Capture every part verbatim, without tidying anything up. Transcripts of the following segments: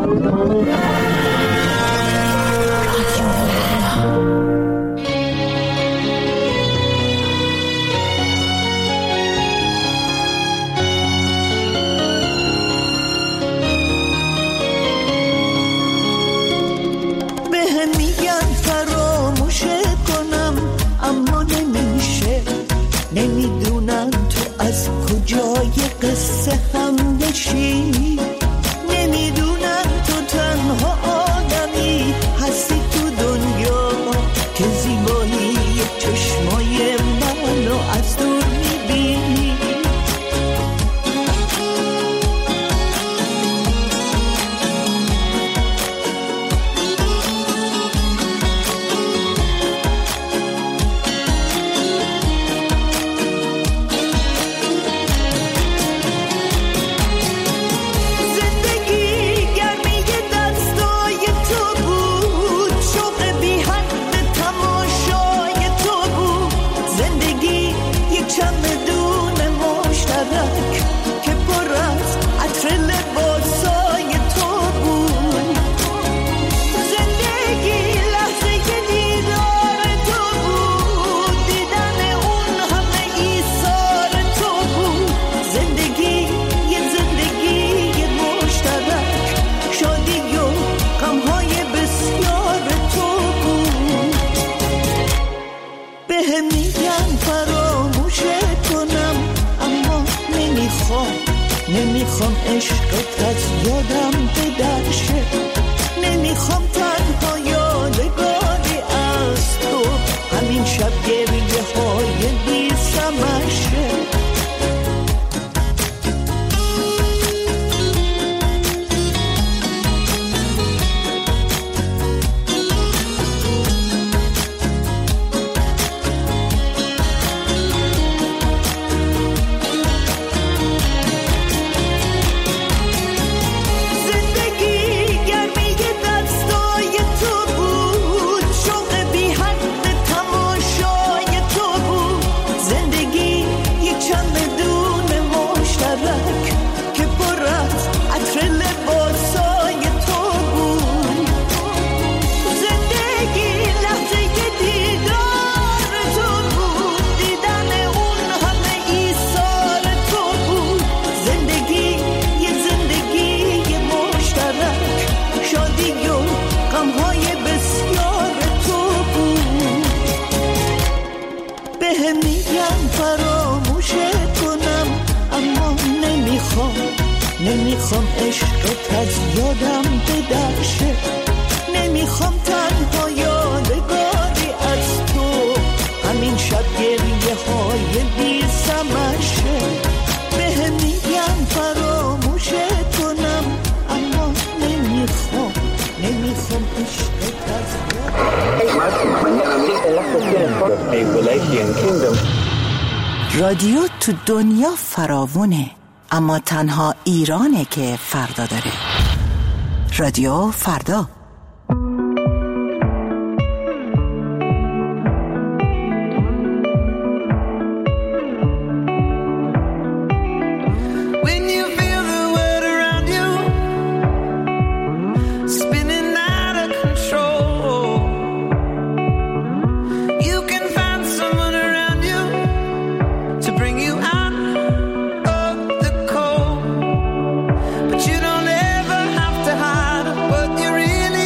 نمیدونم تو از کجای قصه هم نشی، نمیدونم تو تنها آدمی هستی تو دنیا که زیبایی چشمای منو از دور میبینی. نمیخوام عشقت از یادم بدرشه، نمیخوام تنها یادگاری از تو همین شب گریه های بی سمشه. نمیخوام عشقت از یادم بدرشه، نمیخوام تنها یادگاری از تو همین شب گریه های بی سمشه. بهم میگن فراموشت کنم اما نمیخوام نمیخوام عشقت از یادم. رادیو تو دنیا فراوونه اما تنها ایرانه که فردا داره. رادیو فردا. But you don't ever have to hide what you really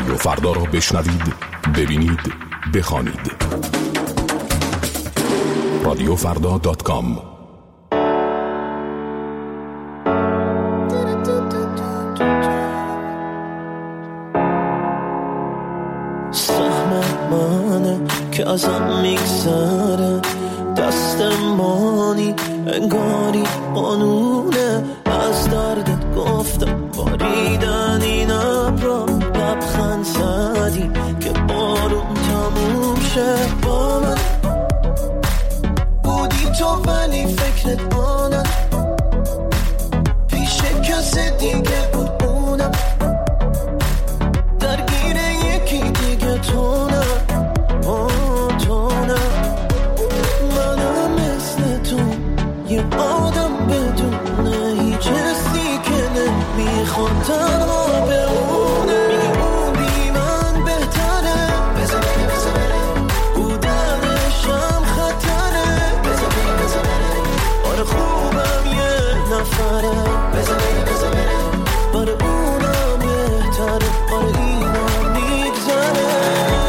رادیو فردا را بشنوید، ببینید، بخوانید. رادیو فردا دات کام. سهم منه که ازم میگذره، دست مانی انگاری قانونه. از دردت گفتم باریدن این ابرا، لبخند زدی که بارون تموم شه. با من بودی تو ولی فکرت آنم، پیش کسی دیگه بود اونم، درگیر یکی دیگه تو نه. آه تو نه، منم مثل تو یه آدم بدونه هیچ حسی که نمیخواد تنها بمونه. میگه اون بی من بهتره، بذار بره بذار بره، بودنشم خطره، بذار بره بذار بره. آره خوبم یه نفره، بذار بره بذار بره، برای اونم بهتره، آره اینم میگذره.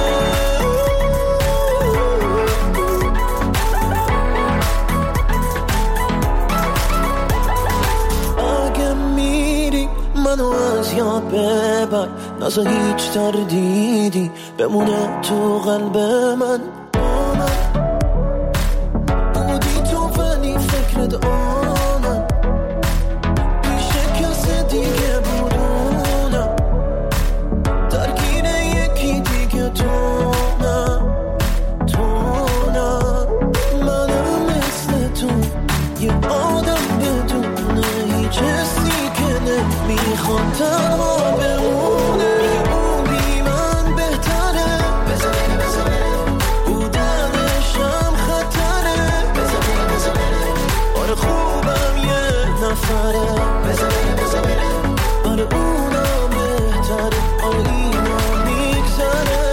منو از یاد ببر، نزا هیچ تردیدی بمونه تو قلب من. با من بودی تو ولی فکرت آنم، پیش کسی دیگه بودونم، درگیر یکی دیگه تو نه. تو نه، منم مثل تو یه آدم بدونه هیچ حسی میخواد تنها بمونه. میگه اون بی من بهتره، بذار بره بذار بره، بودنشم خطره، بذار بره بذار بره. آره خوبم یه نفره، بذار بره بذار بره، آره اونم بهتره، آره اینم میگذره.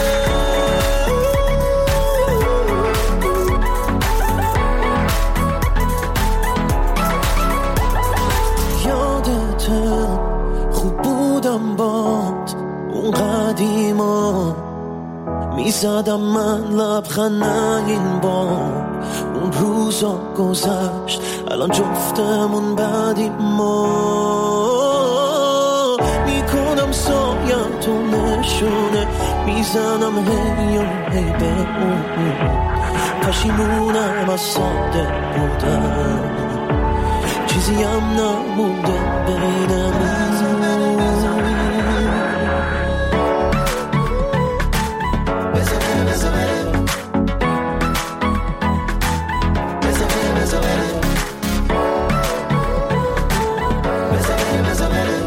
یادته خوب بودم باد اون قدیما، میزدم من لبخند این بار. اون روزا گذشت الان جفتمون بعدی ما، میکنم سایم تو نشونه، میزنم هی و هی به اون. پشیمونم از ساده بودم، چیزی هم نمونده بینمون. بذار بره بذار بره، بذار بره بذار بره، بذار بره بذار بره.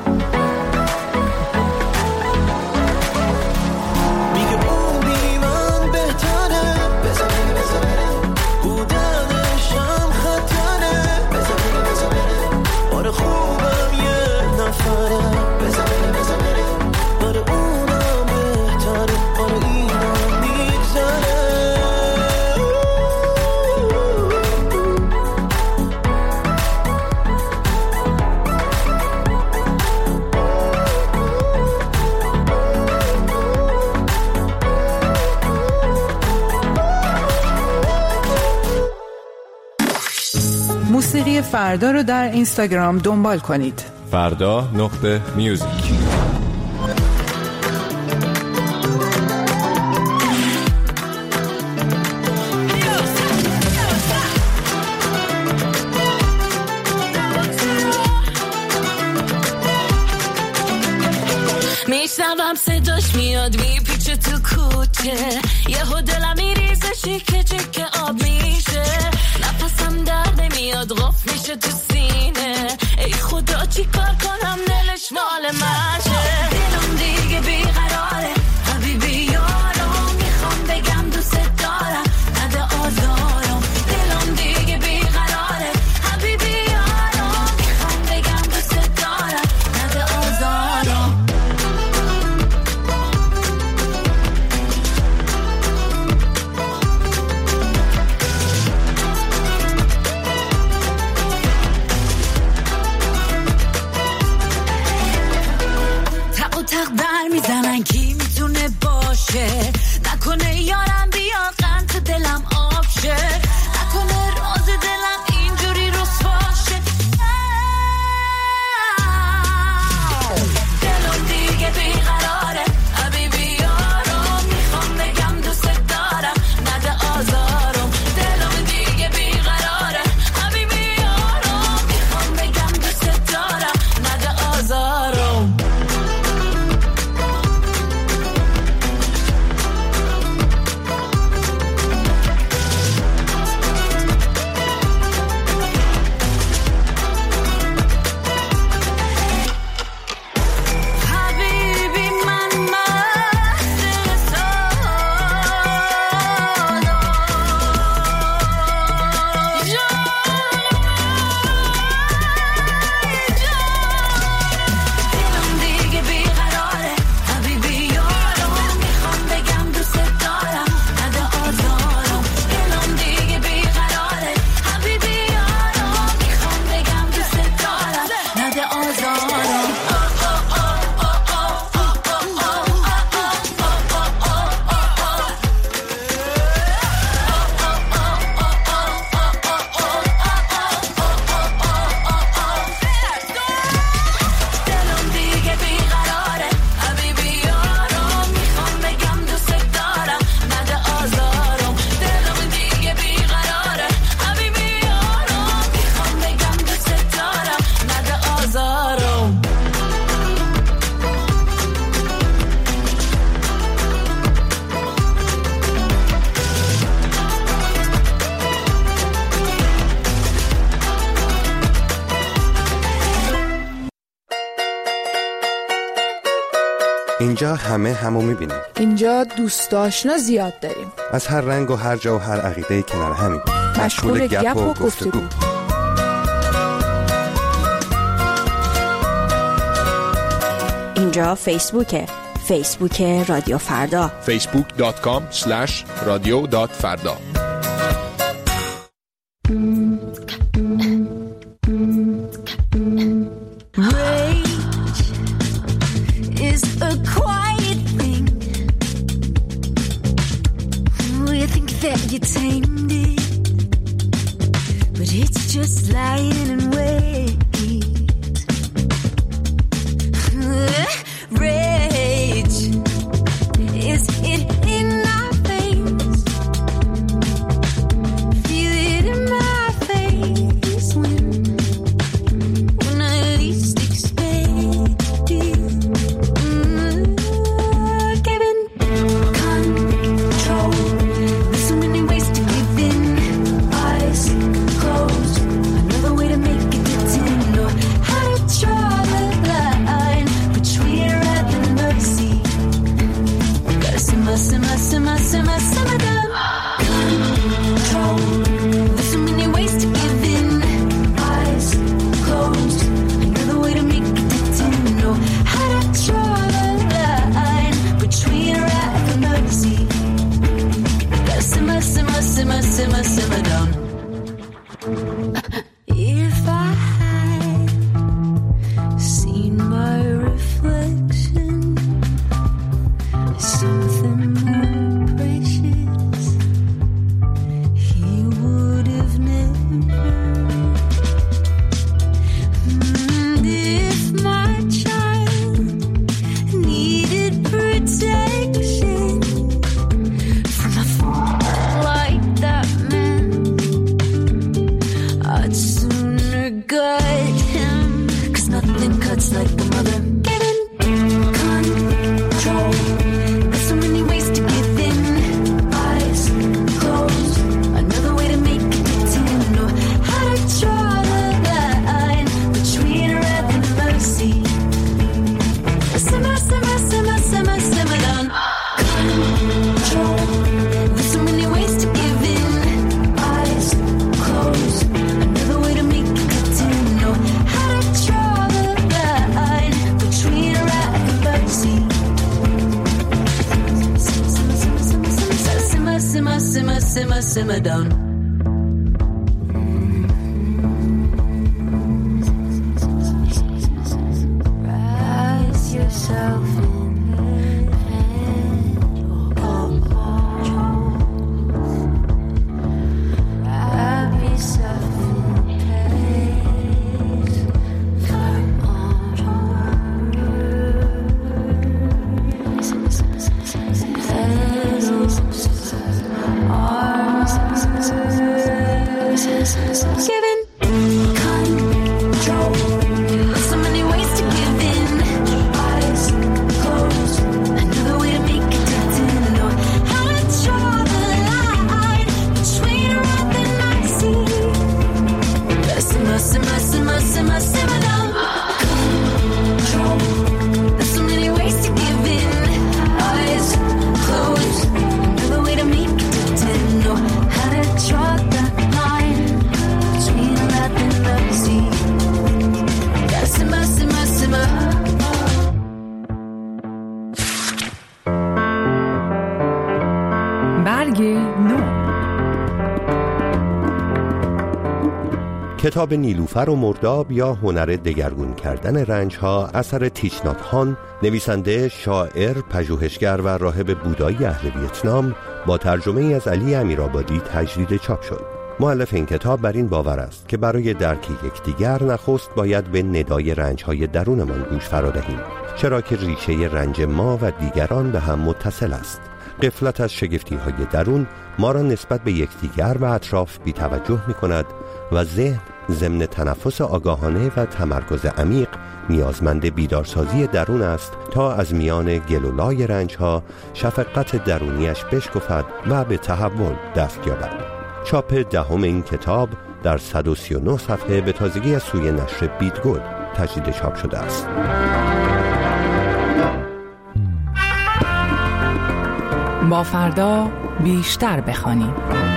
میگه اون بی من بهتره، بذار بره بذار بره، بودنشم خطره، بذار بره بذار بره. آره خوبم یه نفره، بذار بره بذار بره، برای اونم بهتره، آره اینم میگذره. موسیقی فردا رو در اینستاگرام دنبال کنید. فردا نقطه میوزیک. میشنوم صداش میاد میپیچه تو کوچه، یهو دلم میریزه شیکه چکه آب میشه، نفسم در نمیاد غف میشه تو سینه. ای خدا چی کار کنم دلش مال منشه، دلم دیگه بیقراره حبیبی یارم، میخوام بگم دوست دارم نده آزارم. دلم دیگه بیقراره حبیبی یارم، میخوام بگم دوست دارم نده آزارم. تق و تق بر میزنن کی آزارم اینجا همه همو میبینیم. اینجا دوست آشنا زیاد داریم. از هر رنگ و هر جا و هر عقیده کنار همیم. مشغول گپ و گفتگو. اینجا فیسبوکه. فیسبوک رادیو فردا. فیسبوک دات کام اسلش رادیو دات فردا. You tamed it, but it's just lying in wait. Rage, is it in our veins? Feel it in my face when, when I least expect it. Mm, Kevin, control. Simmer, simmer, simmer, simmer down. Control. There's so many ways to give in. Eyes closed. Another way to make it to know how to draw the line between wrath and mercy. Gotta simmer, simmer, simmer, simmer, simmer down. If I had seen my reflection, something like the mother. Get in control. There's so many ways to give in. Eyes closed. Another way to make it to know how to draw the line between wrath and mercy. Simmer, simmer, simmer, simmer, simmer down. Control. There's so many ways to give in. Eyes closed. Another way to make it to know how to draw the line between wrath and mercy. Simmer, simmer, simmer, simmer, simmer down. Rise yourself in wrap yourself in pace. Come on. Giving control. There's so many ways to give in. Eyes closed. کتاب نیلوفر و مرداب یا هنر دگرگون کردن رنج‌ها اثر تیچ نات هان، نویسنده، شاعر، پژوهشگر و راهب بودایی اهل ویتنام، با ترجمه از علی امیرآبادی تجدید چاپ شد. مؤلف این کتاب بر این باور است که برای درک یکدیگر نخست باید به ندای رنج‌های درونمان گوش فرا دهیم، چرا که ریشه رنج ما و دیگران به هم متصل است. غفلت از شگفتی‌های درون ما را نسبت به یکدیگر و اطراف بی‌توجه می‌کند و ذهن ضمن تنفس آگاهانه و تمرکز عمیق نیازمند بیدارسازی درون است تا از میان گلولای رنج‌ها شفقت درونیش بشکفد و به تحول دست یابد. چاپ دهم این کتاب در صد و سی و نه صفحه به تازگی از سوی نشر بیدگل تجدید چاپ شده است. با فردا بیشتر بخوانیم.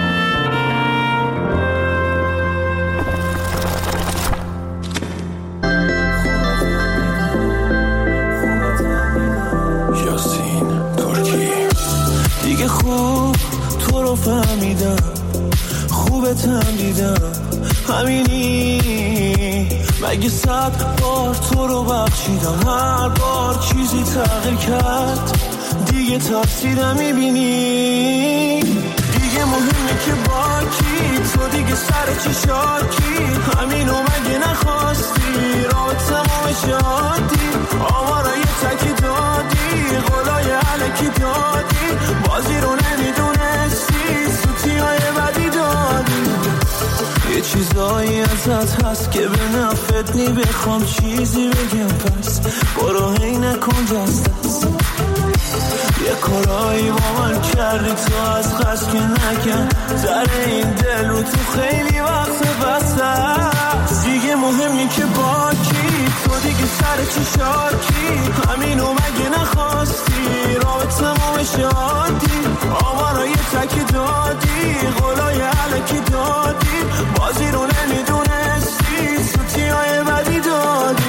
یاسین ترکی دیگه خوب تو رو فهمیدم، خوبتم دیدم، همینی مگه صد بار تو رو بخشیدم، هر بار چیزی تغییر کرد دیگه تاثیر میبینی، دیگه مهمه که با کی، تو دیگه سر چی شاکی، همینو مگه نخواستی، راه تمام شادی، آوارای تکی دادی، قولای علکی دادی، بازی رو نمیدونستی، سوتی های بدی دادی، یه چیزایی ازت هست که به نفت نی، بخوام چیزی بگم پس برو هی نکن دست دست، یه کارایی با من کردی تو از خشم که نکن، در این دل رو تو خیلی وقت بسته است، دیگه مهمی که با کی، تو دیگه سر چی شاکی، همینو مگه نخواستی، راه تمام شادی، آوارای تکی دادی، قولای علکی دادی، بازی رو نمیدونستی، سوتی های بدی دادی.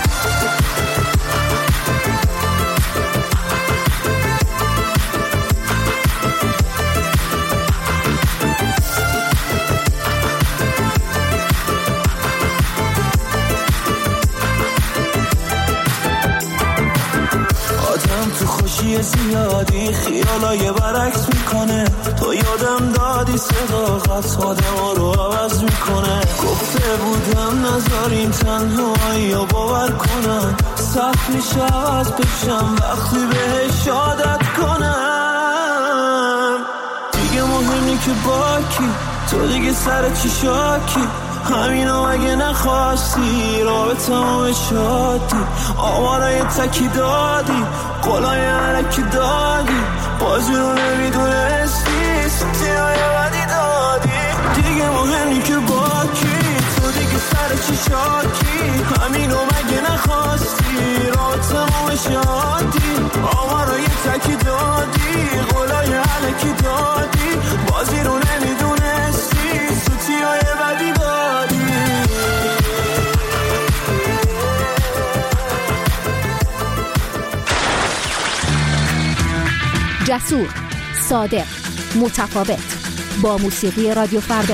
خوشی زیادی خیالای برعکس میکنه، تو یادم دادی صداقت آدم رو عوض میکنه، گفته بودم نذارین تنهایی رو باور کنم، سخت میشه عوض بشم وقتی بهش عادت کنم، دیگه مهمی که با کی، تو دیگه سر چی شاکی، همینو مگه نخواستی، راه به تمام شادی، آوارای تکی دادی، قولای علکی دادی، بازی رو نمیدونستی، سوتی های بدی دادی، دیگه مهمی که با کی، تو دیگه سر چی شاکی، همینو مگه نخواستی، راه تمام شادی، آوارای تکی دادی، قولای علکی دادی، بازی رو نمیدونستی، سوتی های بدی دادی. جسور، صادق، متفاوت، با موسیقی رادیو فردا.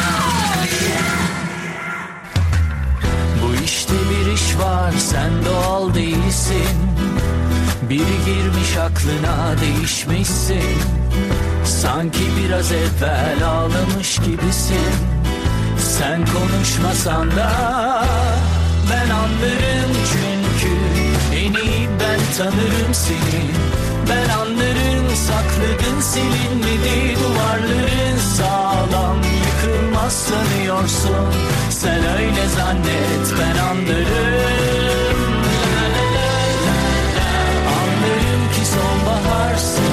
Bu işte bir iş var, sen doğal değilsin. Biri girmiş aklına, değişmişsin. Sanki biraz evvel ağlamış gibisin. Sen konuşmasan da ben anlarım, çünkü en iyi ben tanırım seni. Ben anlarım, sakladın silinmedi duvarların, sağlam yıkılmaz sanıyorsun. Sen öyle zannet, ben anlarım. La la la la la. Anlarım ki sonbaharsın.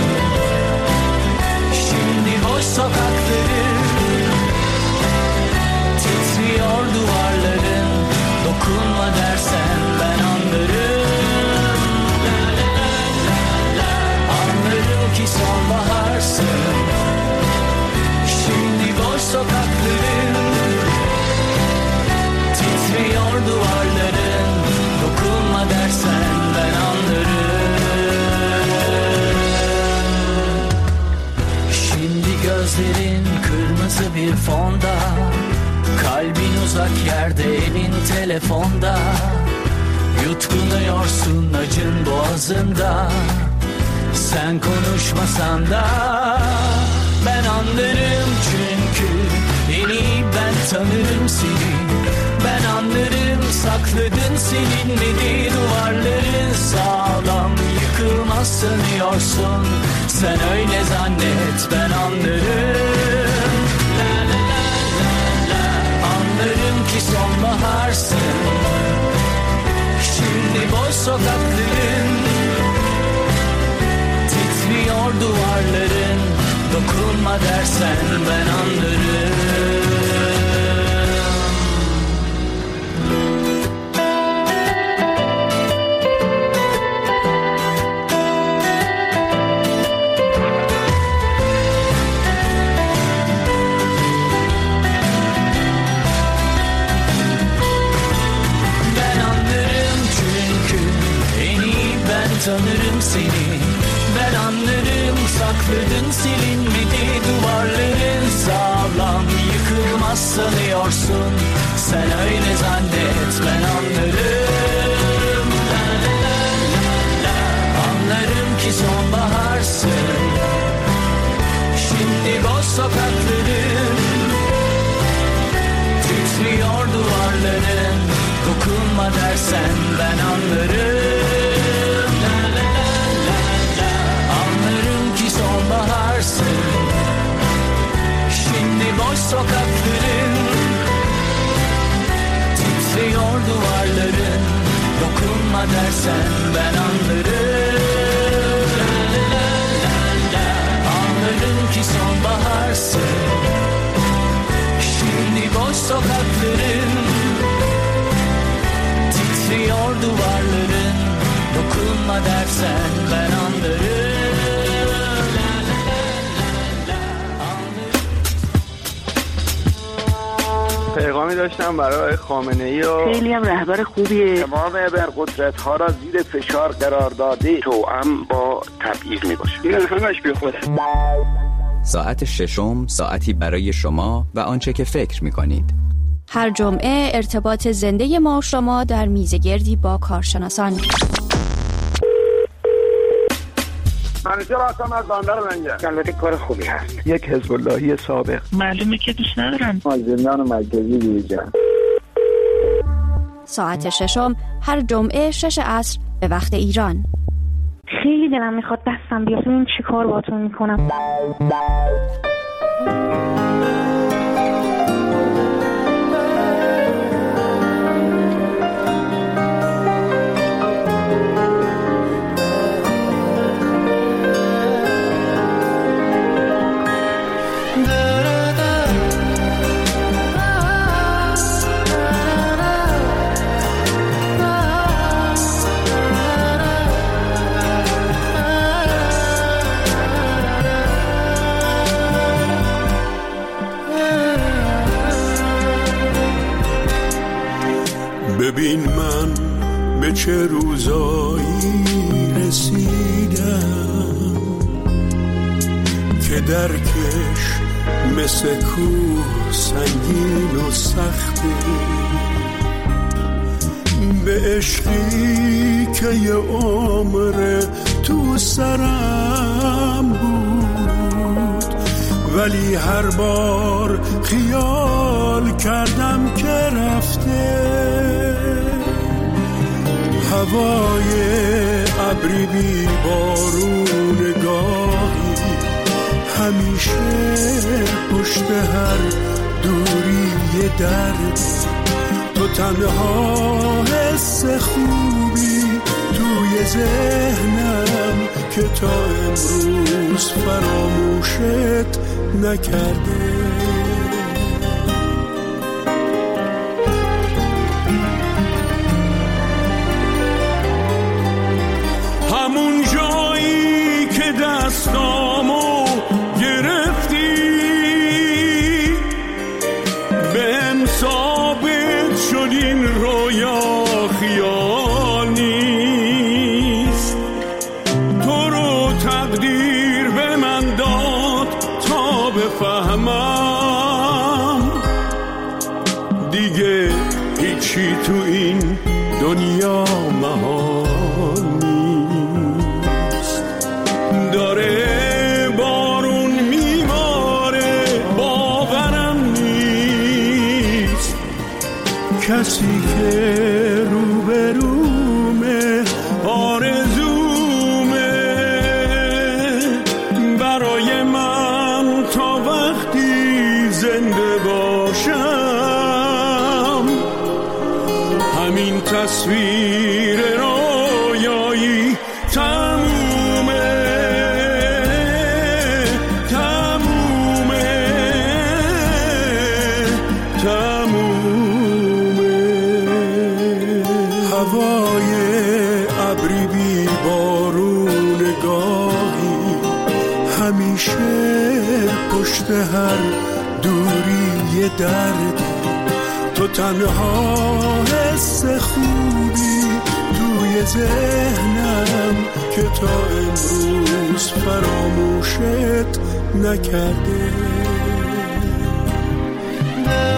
Şimdi boş sokakların, titriyor duvarların, dokunma dersen ben anlarım. Ki sonbaharsın. Şimdi boş sokakların, titriyor duvarların, dokunma dersen ben anlarım. Şimdi gözlerin kırmızı bir fonda, kalbin uzak uzak yerde elin telefonda, yutkunuyorsun acın boğazında. Sen konuşmasan da ben anlarım, çünkü en iyi ben tanırım seni. Ben anlarım, sakladın silinmedi duvarların, sağlam yıkılmaz sanıyorsun. Sen öyle zannet, ben anlarım. La la la la la, anlarım ki sonbaharsın. Şimdi boş sokakların, titriyor duvarların. Dokunma dersen ben anlarım. Tanırım seni, ben anlarım, sakladın silinmedi duvarların, sağlam yıkılmaz sanıyorsun. Sen öyle zannet, ben anlarım. La la la la la, anlarım ki sonbaharsın. Şimdi boş sokakların, titriyor duvarların. Dokunma dersen ben anlarım. Sonbaharsın. Şimdi boş sokakların, titriyor duvarların. Dokunma dersen ben anlarım. La la la la la, anlarım ki sonbaharsın. Şimdi boş sokakların, titriyor duvarların. Dokunma dersen ben anlarım. پیغامی داشتم برای خامنه‌ای و خیلی هم رهبر خوبیه. تمام ابرقدرت ها را زیر فشار قرار داده، توأم با تبعیض میباشه. این همش بیخوده. ساعت ششم، ساعتی برای شما و آنچه که فکر میکنید. هر جمعه ارتباط زنده ما و شما در میزگردی با کارشناسان. منیجر هستم از بندر لنگر. البته کار خوبی هست. یک حزب اللهی سابق. معلومه که دوست ندارم. از زندان مرکزی بیرون. ساعت ششم هر جمعه شش عصر به وقت ایران. خیلی دلم میخواد دستم بیاد ببین چی کار باهاتون میکنم. ببین من به چه روزایی رسیدم که درکش مثل کوه سنگین و سخته، به عشقی که یه عمر تو سرم بود، ولی هر بار خیال کردم که رفته. هوای ابری بی بارون گاهی، همیشه پشت هر دوری یه درد. تو تنها حس خوبی توی ذهنم که تا امروز فراموشت نکرده. همون جایی که دستامو گرفتی بهم ثابت شد این رویا خیال نیست. تو رو تقدیر به من داد تا بفهمم تو این دنیا مهان نیست. داره بارون میباره باورم نیست، کسی که روبرومه آرزومه برای من تا وقتی زنده باشم. همین تصویر رویایی تمومه تمومه تمومه. هوای ابری بی بارون گاهی همیشه پشت هر دوری یه دردی. تو تنها حس خوبی توی ذهنم که تا امروز فراموشت نکرده.